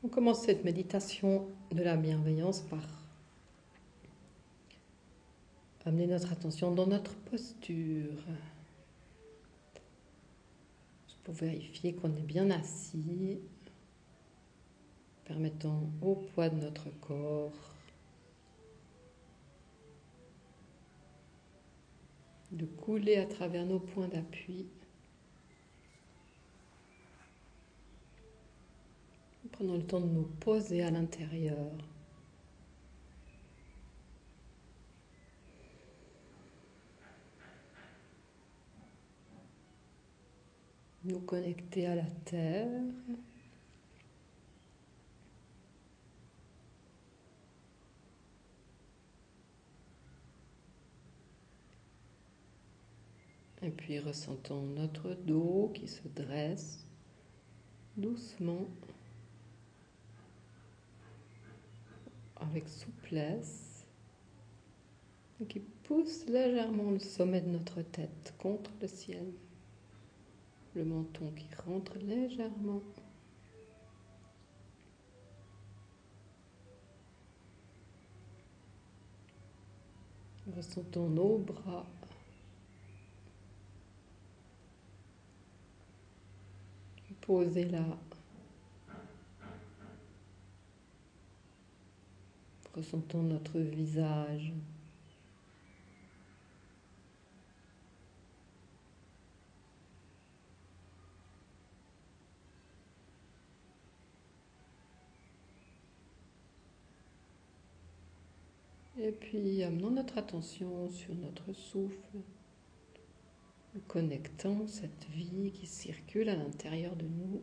On commence cette méditation de la bienveillance par amener notre attention dans notre posture. Pour vérifier qu'on est bien assis, permettant au poids de notre corps de couler à travers nos points d'appui. Prenons le temps de nous poser à l'intérieur. Nous connecter à la terre. Et puis ressentons notre dos qui se dresse doucement, avec souplesse, et qui pousse légèrement le sommet de notre tête contre le ciel. Le menton qui rentre légèrement. Ressentons nos bras. Posés là. Ressentons notre visage. Et puis amenons notre attention sur notre souffle, connectant cette vie qui circule à l'intérieur de nous.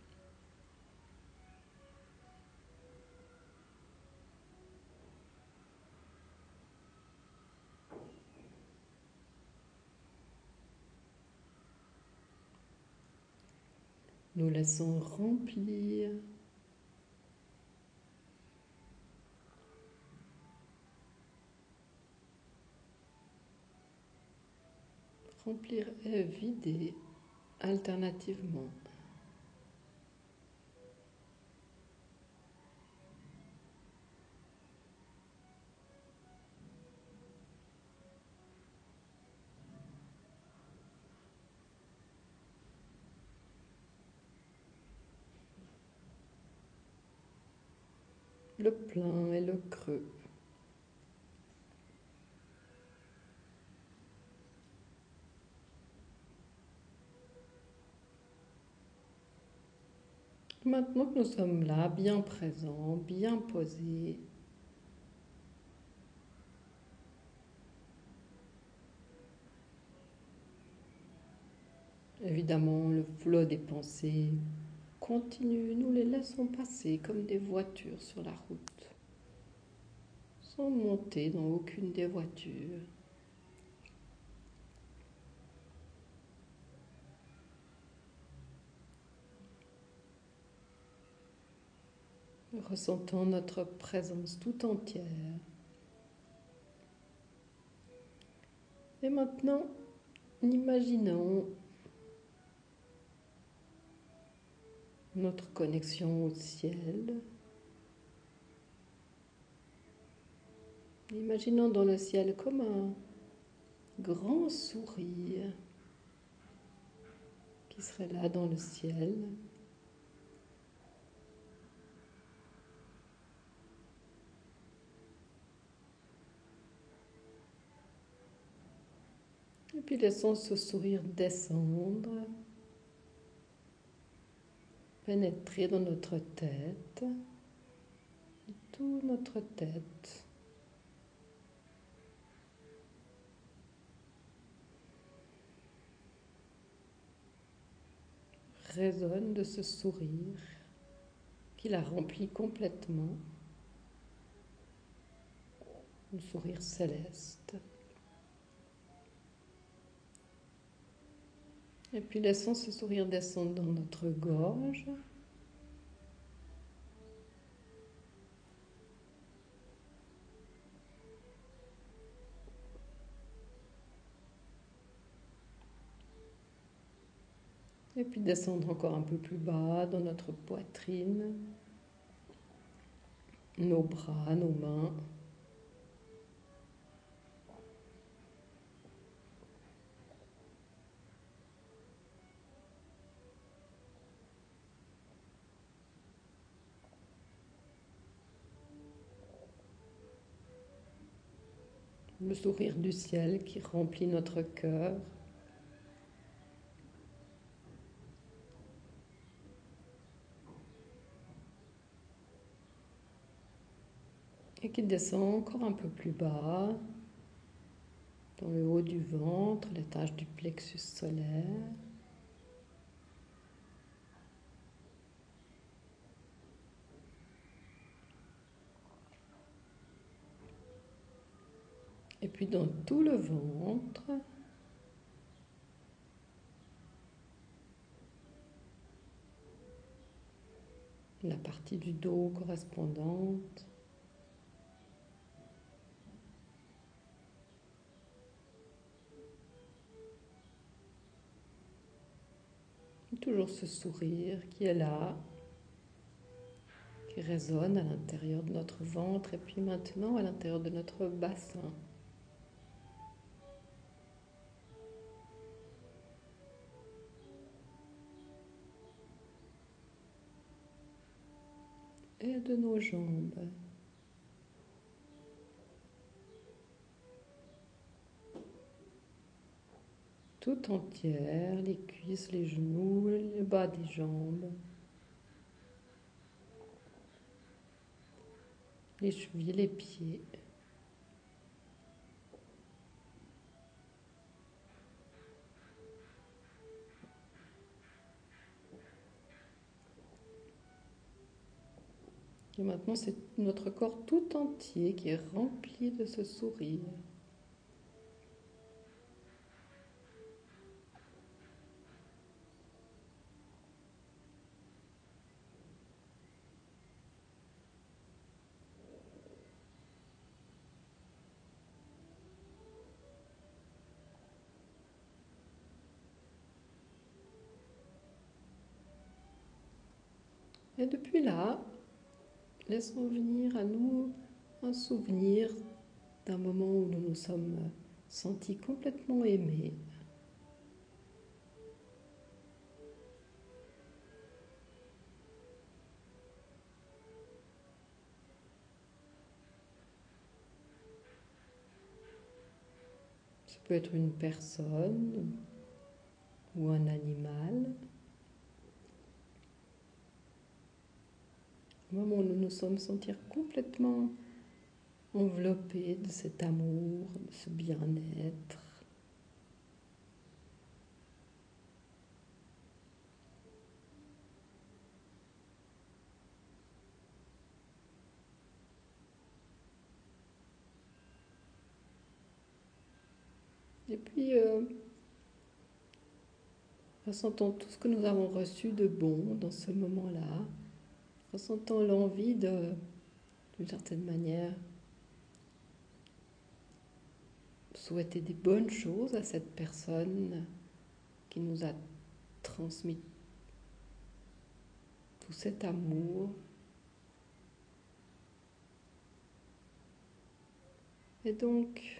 Nous laissons remplir et vider alternativement. Le plein et le creux. Maintenant que nous sommes là, bien présents, bien posés, évidemment le flot des pensées continue, nous les laissons passer comme des voitures sur la route, sans monter dans aucune des voitures. Ressentons notre présence tout entière. Et maintenant, imaginons notre connexion au ciel. Imaginons dans le ciel comme un grand sourire qui serait là dans le ciel. Et puis laissons ce sourire descendre, pénétrer dans notre tête, toute notre tête. Résonne de ce sourire qui la remplit complètement, un sourire céleste. Et puis laissons ce sourire descendre dans notre gorge. Et puis descendre encore un peu plus bas dans notre poitrine. nos bras, nos mains. Le sourire du ciel qui remplit notre cœur. Et qui descend encore un peu plus bas, dans le haut du ventre, l'étage du plexus solaire. Et puis dans tout le ventre, la partie du dos correspondante. Toujours ce sourire qui est là, qui résonne à l'intérieur de notre ventre et puis maintenant à l'intérieur de notre bassin. Et de nos jambes. Tout entière, les cuisses, les genoux, le bas des jambes, les chevilles, les pieds. Et maintenant, c'est notre corps tout entier qui est rempli de ce sourire. Et depuis là, laissons venir à nous un souvenir d'un moment où nous nous sommes sentis complètement aimés. Ça peut être une personne ou un animal. Au moment où nous nous sommes sentis complètement enveloppés de cet amour, de ce bien-être. Et puis, ressentons tout ce que nous avons reçu de bon dans ce moment-là. Ressentons l'envie d'une certaine manière, souhaiter des bonnes choses à cette personne qui nous a transmis tout cet amour. Et donc,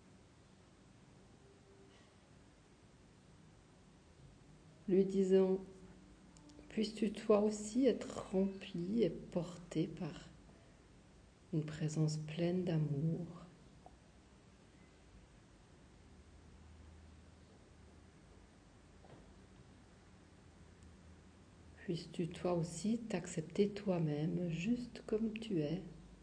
lui disant, puisses-tu toi aussi être rempli et porté par une présence pleine d'amour. Puisses-tu toi aussi t'accepter toi-même juste comme tu es.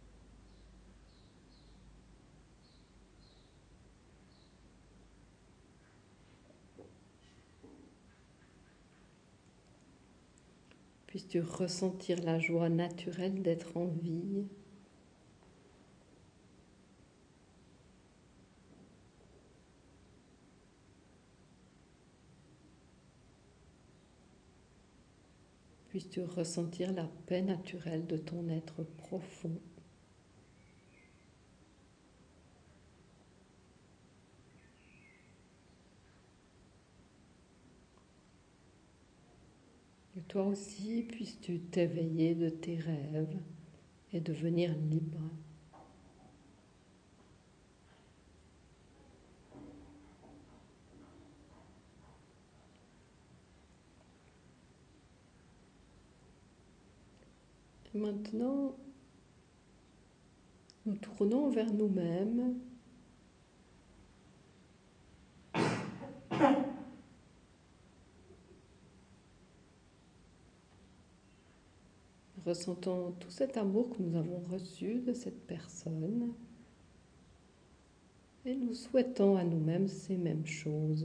Puisses-tu ressentir la joie naturelle d'être en vie. Puisses-tu ressentir la paix naturelle de ton être profond. Et toi aussi, puisses-tu t'éveiller de tes rêves et devenir libre. Et maintenant, nous tournons vers nous-mêmes. Ressentons tout cet amour que nous avons reçu de cette personne et nous souhaitons à nous-mêmes ces mêmes choses.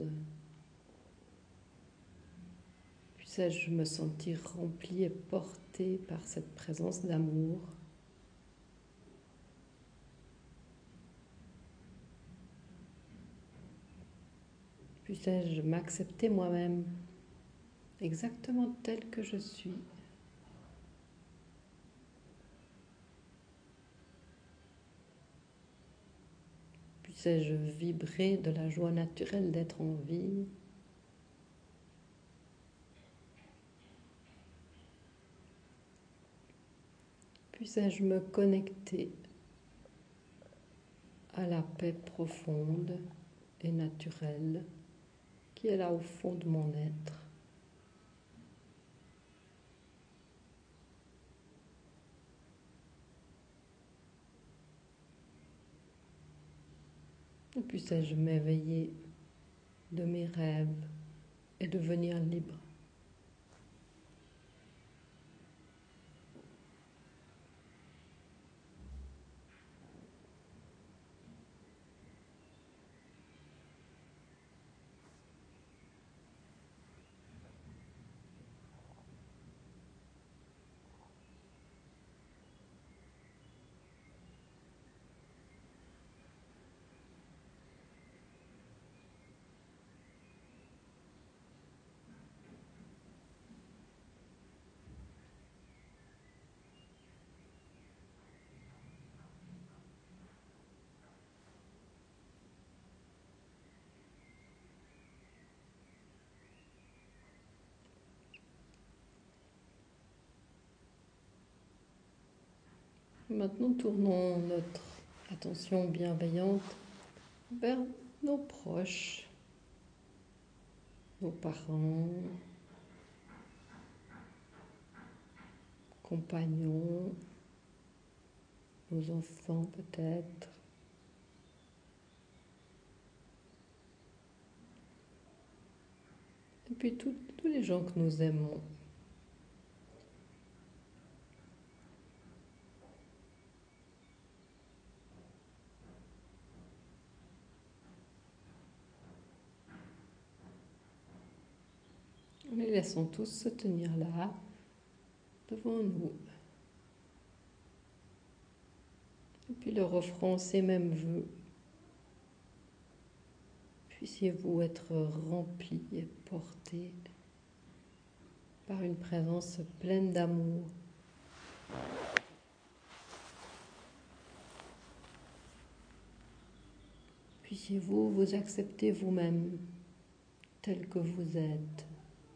Puisse-je me sentir rempli et porté par cette présence d'amour. Puisse-je m'accepter moi-même exactement tel que je suis. Puisse-je vibrer de la joie naturelle d'être en vie. Puisse-je me connecter à la paix profonde et naturelle qui est là au fond de mon être. Puisse-je m'éveiller de mes rêves et devenir libre. Maintenant, tournons notre attention bienveillante vers nos proches, nos parents, compagnons, nos enfants peut-être. Et puis tous les gens que nous aimons. Nous les laissons tous se tenir là, devant nous. Et puis leur offrons ces mêmes vœux. Puissiez-vous être remplis et portés par une présence pleine d'amour. Puissiez-vous vous accepter vous-même tel que vous êtes.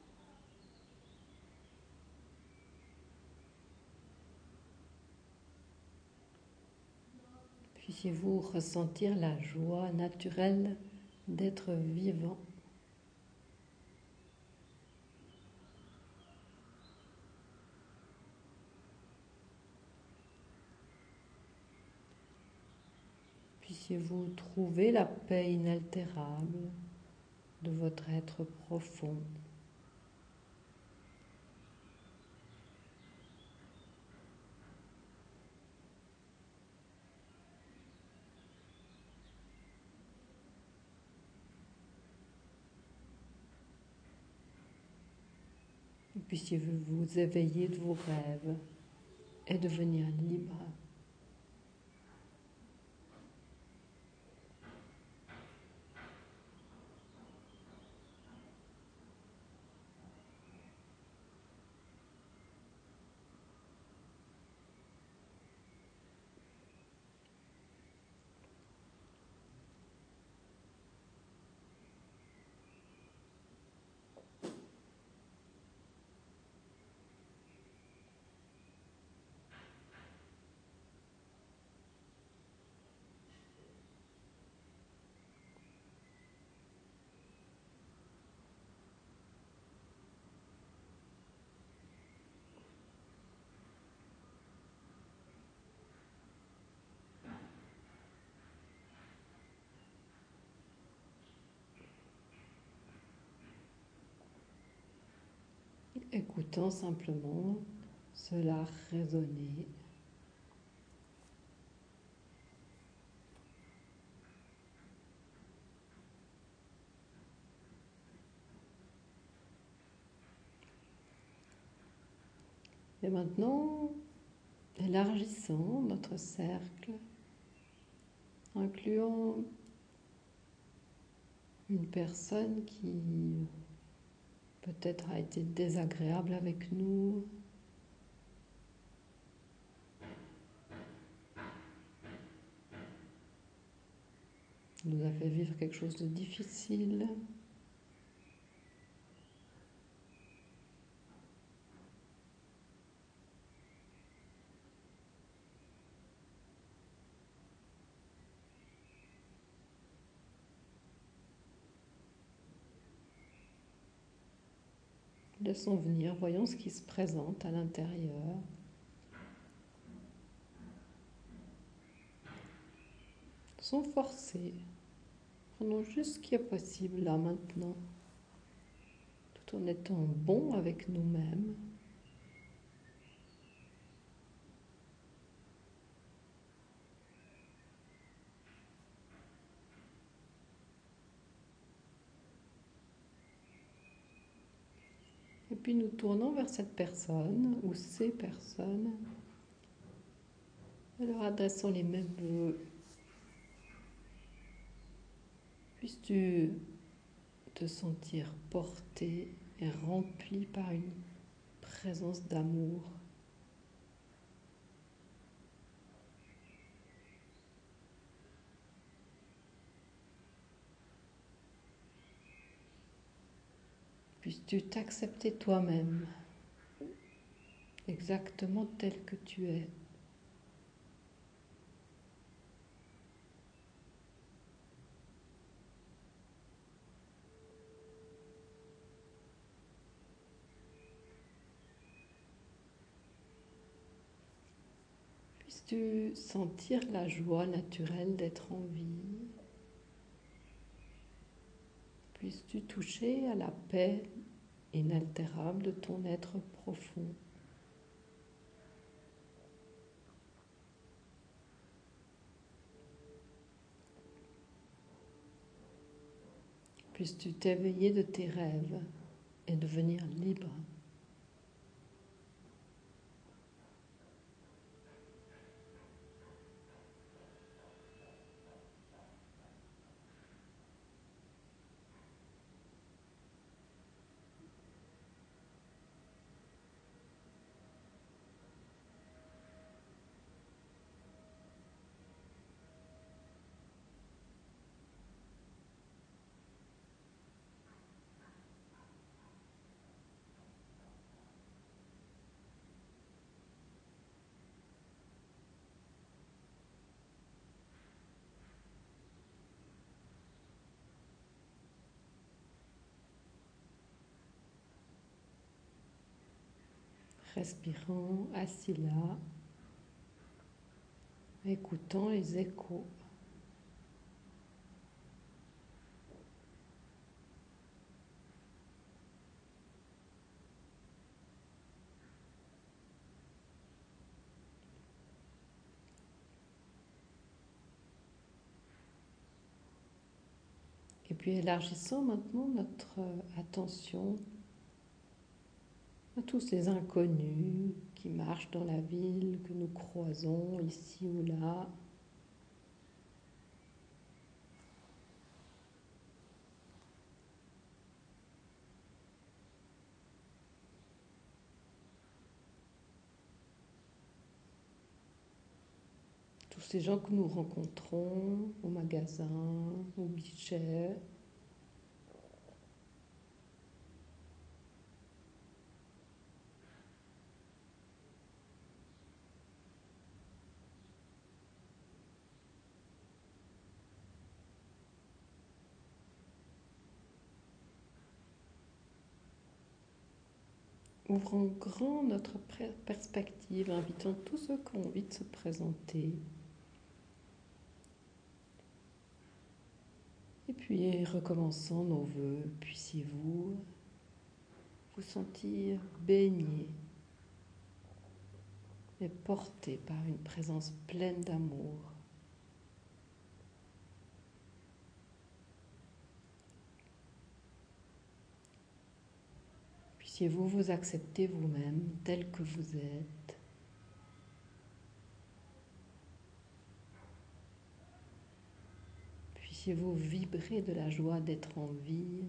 Puissiez-vous ressentir la joie naturelle d'être vivant. Puissiez-vous trouver la paix inaltérable de votre être profond. Puissiez-vous vous éveiller de vos rêves et devenir libre. écoutant simplement cela résonner. Et maintenant, élargissons notre cercle, incluant une personne qui peut-être a été désagréable avec nous, nous a fait vivre quelque chose de difficile. Laissons venir, voyons ce qui se présente à l'intérieur. Sans forcer, prenons juste ce qui est possible là maintenant, tout en étant bon avec nous-mêmes. Et puis nous tournons vers cette personne ou ces personnes et leur adressons les mêmes vœux. Puisses-tu te sentir porté et rempli par une présence d'amour. Puisses-tu t'accepter toi-même, exactement tel que tu es. Puisses-tu sentir la joie naturelle d'être en vie. Puisses-tu toucher à la paix inaltérable de ton être profond. Puisses-tu t'éveiller de tes rêves et devenir libre. Respirant assis là, écoutant les échos. Et puis élargissons maintenant notre attention à tous ces inconnus qui marchent dans la ville, que nous croisons ici ou là. Tous ces gens que nous rencontrons au magasin, au guichet. Ouvrons grand notre perspective, invitant tous ceux qui ont envie de se présenter. Et puis recommençons nos vœux. Puissiez-vous vous sentir baigné et porté par une présence pleine d'amour. Puissiez-vous vous accepter vous-même tel que vous êtes. Puissiez-vous vibrer de la joie d'être en vie.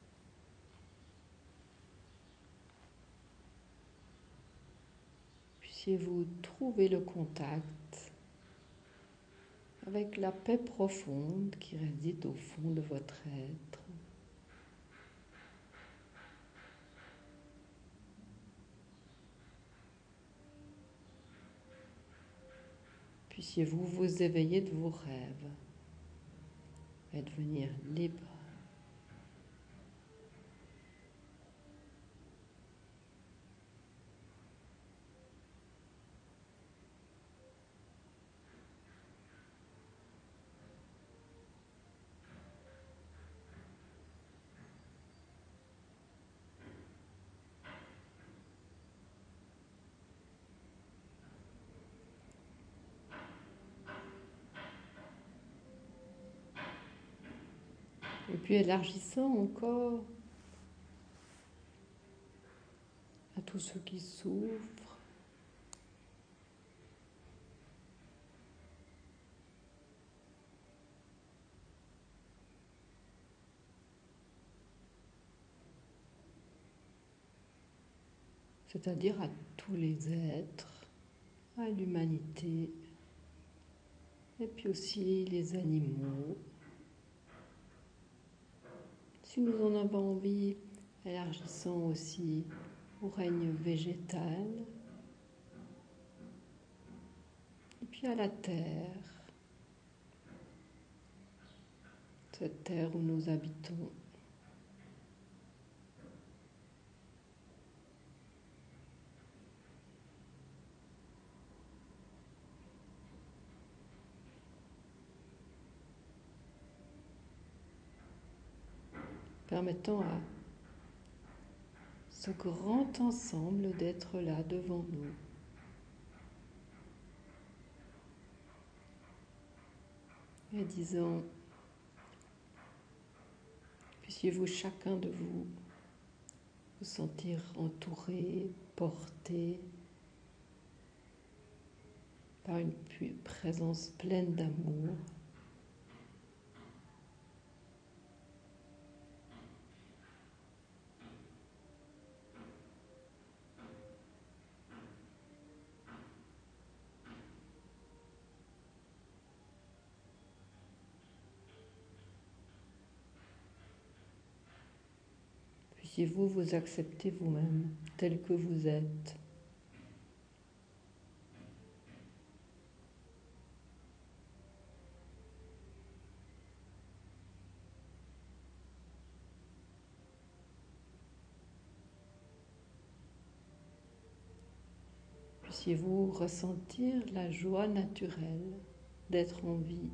Puissiez-vous trouver le contact avec la paix profonde qui réside au fond de votre être. Puissiez-vous vous éveiller de vos rêves et devenir libre. Et puis élargissant encore à tous ceux qui souffrent, c'est-à-dire à tous les êtres, à l'humanité, et puis aussi les animaux. Si nous en avons envie, élargissant aussi au règne végétal, et puis à la terre, cette terre où nous habitons. Permettant à ce grand ensemble d'être là devant nous. Et disant, puissiez-vous chacun de vous vous sentir entouré, porté par une présence pleine d'amour. Puissiez-vous vous accepter vous-même tel que vous êtes. Puissiez-vous ressentir la joie naturelle d'être en vie.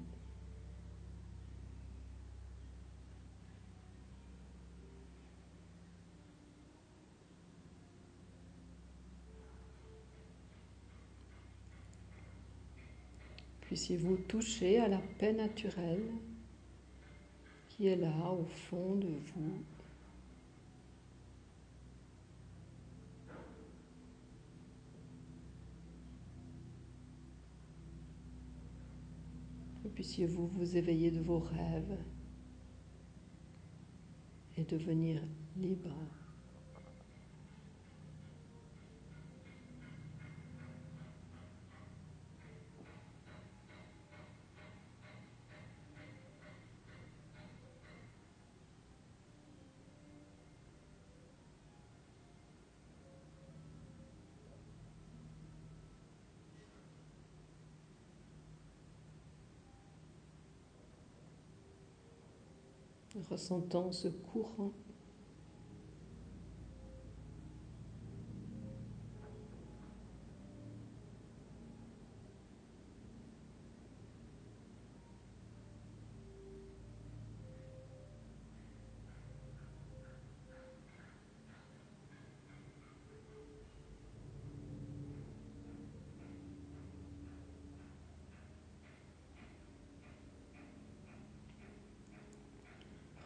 Puissiez-vous toucher à la paix naturelle qui est là au fond de vous. Et puissiez-vous vous éveiller de vos rêves et devenir libre. Ressentant ce courant.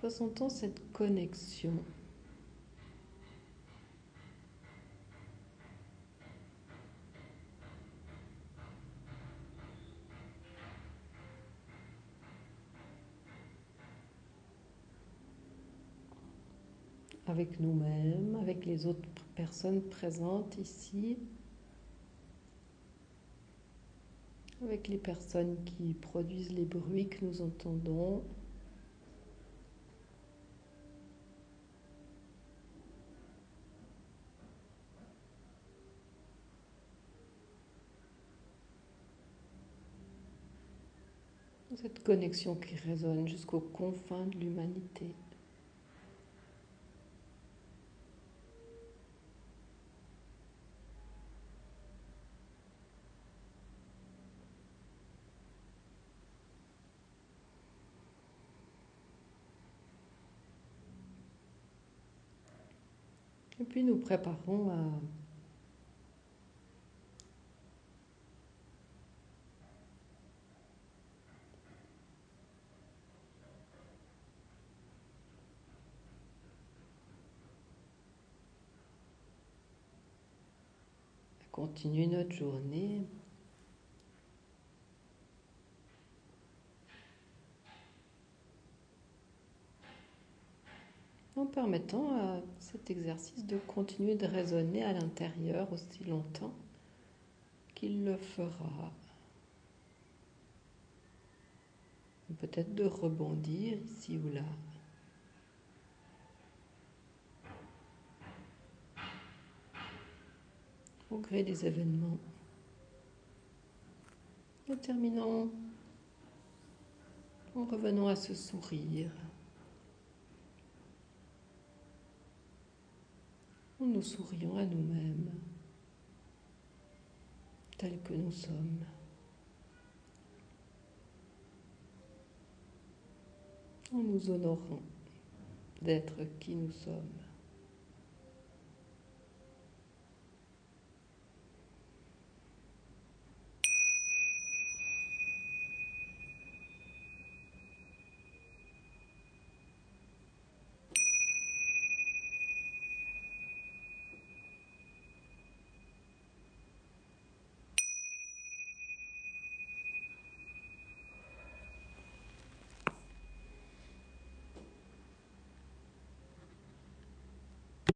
Ressentons cette connexion. Avec nous-mêmes, avec les autres personnes présentes ici, avec les personnes qui produisent les bruits que nous entendons. Cette connexion qui résonne jusqu'aux confins de l'humanité. Et puis nous préparons à continuer notre journée en permettant à cet exercice de continuer de résonner à l'intérieur aussi longtemps qu'il le fera. Peut-être de rebondir ici ou là. Au gré des événements. Et terminons en revenant à ce sourire. En nous sourions à nous-mêmes, tels que nous sommes. En nous honorant d'être qui nous sommes.